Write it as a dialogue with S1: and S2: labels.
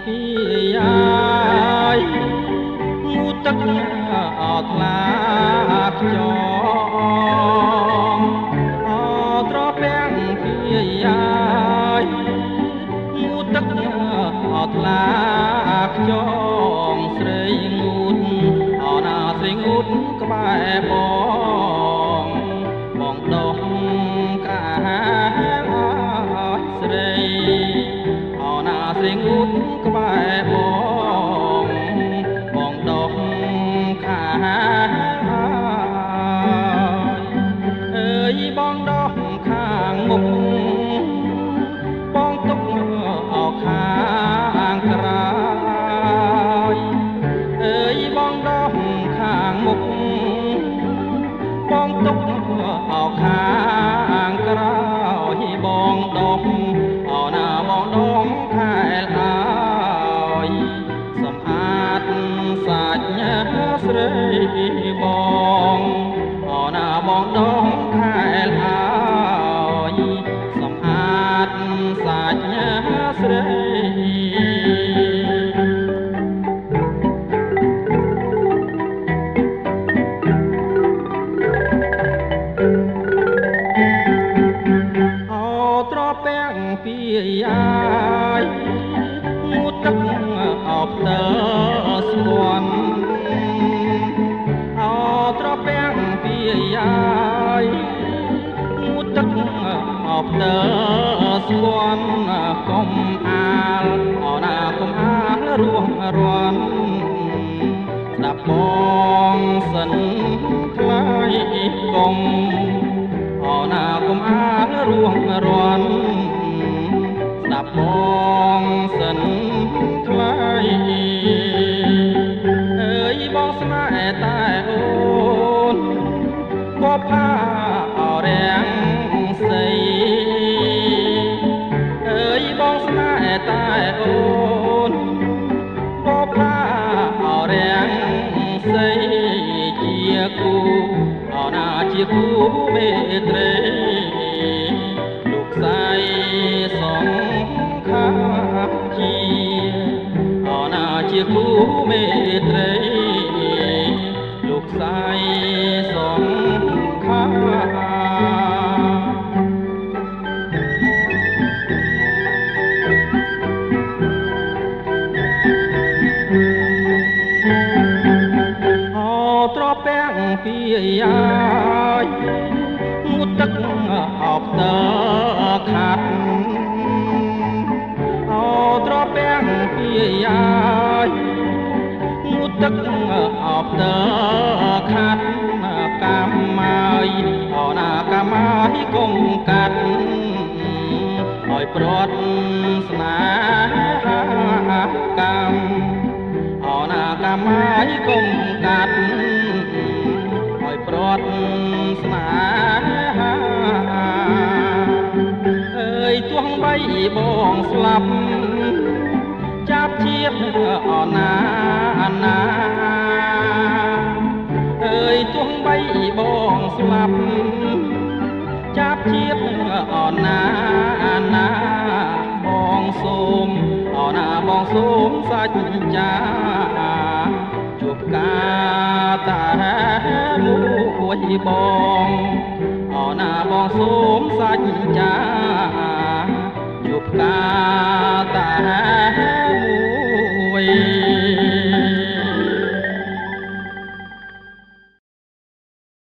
S1: ពីយាយងូទឹកអត់ថ្លាខ្យងអត្រពាំងពីយាយងូទឹកអត់ថ្លាខ្យងស្រីងូតអណាស្រីងូតក្បែរបងដោះកាស្រីអណាស្រីងូតក្បែរបងដោះខាអើយបងដោះខាងមុខបងទុកអោខាងក្រោយអើយបងដោះខាងមុខបងទុកអោខាងក្រោយបងដោះអោណាបងដោះខែលហើយសំអាតសាច់ស្រីបងអោណាបងដោះខែលហើយសំអាតសាច់ស្រីពាំងពីយាយងូទឹកអបតើស្គាន់អត្រពាំងពីយាយងូទឹកអបតើស្គាន់កុំអាលអណាកុំអាលរួងរាន់ស្ដាប់បងសិនថ្លៃកុំអណាកុំអាលរួងរាន់ស្ដាប់បងសិនថ្លៃអើយបងស្នេហ៍តែអូនបបផាអរាំងសីអើយបងស្នេហ៍តែអូនបបផាអរាំងសីជាគូអណាជាគូមេត្រីលោកស្រីសងខាជាអណាជាគូមេត្រីលោកស្រីសងខាត្រពាំងពីយាយងូទឹកអបតើខាត់ត្រពាំងពីយាយងូទឹកអបតើខាត់កាម៉ាយអណាកាម៉ាយកុំកាត់ឲ្យព្រាត់ស្នេហាកម្មអណាកាម៉ាយកុំកាត់ឲ្យព្រាត់ស្នេហាអើយទោះបីបងស្លាប់ចាប់ជាតិអណាអើយទោះបីបងស្លាប់ចាប់ជាតិអណាបងសូមអណាបងសូមសាច់ចាជួបការតែមួយបងអណាបងសូមសាច់ចាជួបការតែ